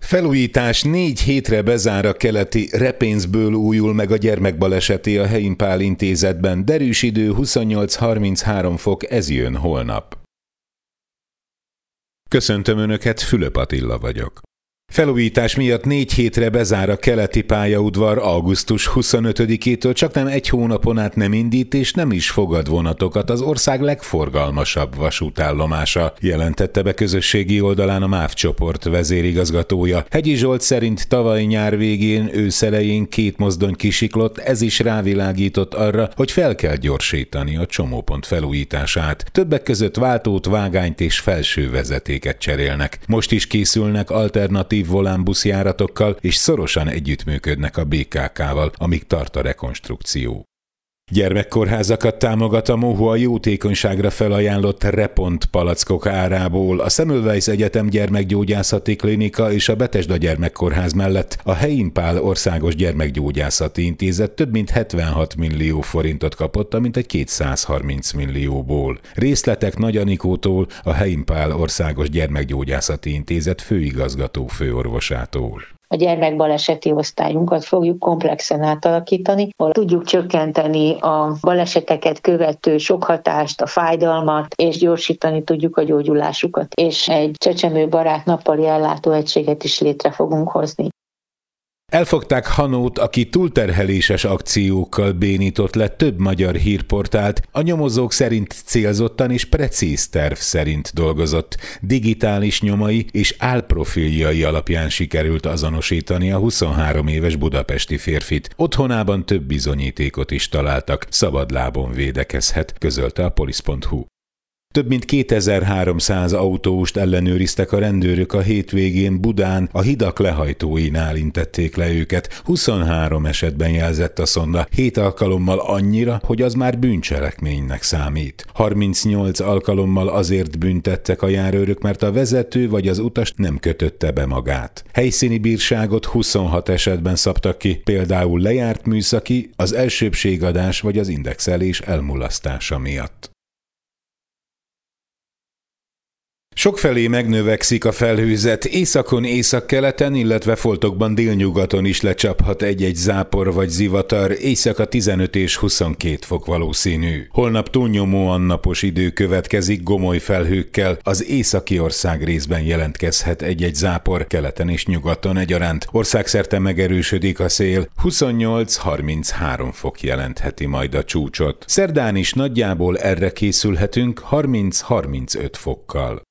Felújítás 4 hétre bezár a keleti Repénzből újul meg a gyermekbaleseti a Helyim Pál Intézetben. Derűs idő, 28-33 fok, ez jön holnap. Köszöntöm Önöket, Fülöp Attila vagyok. Felújítás miatt 4 hétre bezár a keleti pályaudvar augusztus 25-től, csaknem egy hónapon át nem indít és nem is fogad vonatokat az ország legforgalmasabb vasútállomása, jelentette be közösségi oldalán a MÁV csoport vezérigazgatója. Hegyi Zsolt szerint tavaly nyár végén, ősz elején 2 mozdony kisiklott, ez is rávilágított arra, hogy fel kell gyorsítani a csomópont felújítását. Többek között váltót, vágányt és felső vezetéket cserélnek. Most is készülnek alternatív volánbuszjáratokkal, és szorosan együttműködnek a BKK-val, amíg tart a rekonstrukció. Gyermekkórházakat támogat a MOHU a jótékonyságra felajánlott Repont palackok árából. A Semmelweis Egyetem Gyermekgyógyászati Klinika és a Betesda Gyermekkórház mellett a Helyim Pál Országos Gyermekgyógyászati Intézet több mint 76 millió forintot kapott, amint 230 millióból. Részletek Nagy Anikótól, a Helyim Pál Országos Gyermekgyógyászati Intézet főigazgató főorvosától. A gyermekbaleseti osztályunkat fogjuk komplexen átalakítani, ahol tudjuk csökkenteni a baleseteket követő sokhatást, a fájdalmat, és gyorsítani tudjuk a gyógyulásukat. És egy csecsemőbarát nappali ellátóegységet is létre fogunk hozni. Elfogták Hanót, aki túlterheléses akciókkal bénított le több magyar hírportált, a nyomozók szerint célzottan és precíz terv szerint dolgozott. Digitális nyomai és álprofiljai alapján sikerült azonosítani a 23 éves budapesti férfit. Otthonában több bizonyítékot is találtak, szabadlábon védekezhet, közölte a polisz.hu. Több mint 2300 autóst ellenőriztek a rendőrök a hétvégén Budán, a hidak lehajtóinál intették le őket. 23 esetben jelzett a szonda, 7 alkalommal annyira, hogy az már bűncselekménynek számít. 38 alkalommal azért büntettek a járőrök, mert a vezető vagy az utas nem kötötte be magát. Helyszíni bírságot 26 esetben szabtak ki, például lejárt műszaki, az elsőbbségadás vagy az indexelés elmulasztása miatt. Sokfelé megnövekszik a felhőzet, északon, északkeleten, illetve foltokban délnyugaton is lecsaphat egy-egy zápor vagy zivatar, éjszaka 15 és 22 fok valószínű. Holnap túlnyomóan napos idő következik gomoly felhőkkel, az északi ország részben jelentkezhet egy-egy zápor, keleten és nyugaton egyaránt. Országszerte megerősödik a szél, 28-33 fok jelentheti majd a csúcsot. Szerdán is nagyjából erre készülhetünk 30-35 fokkal.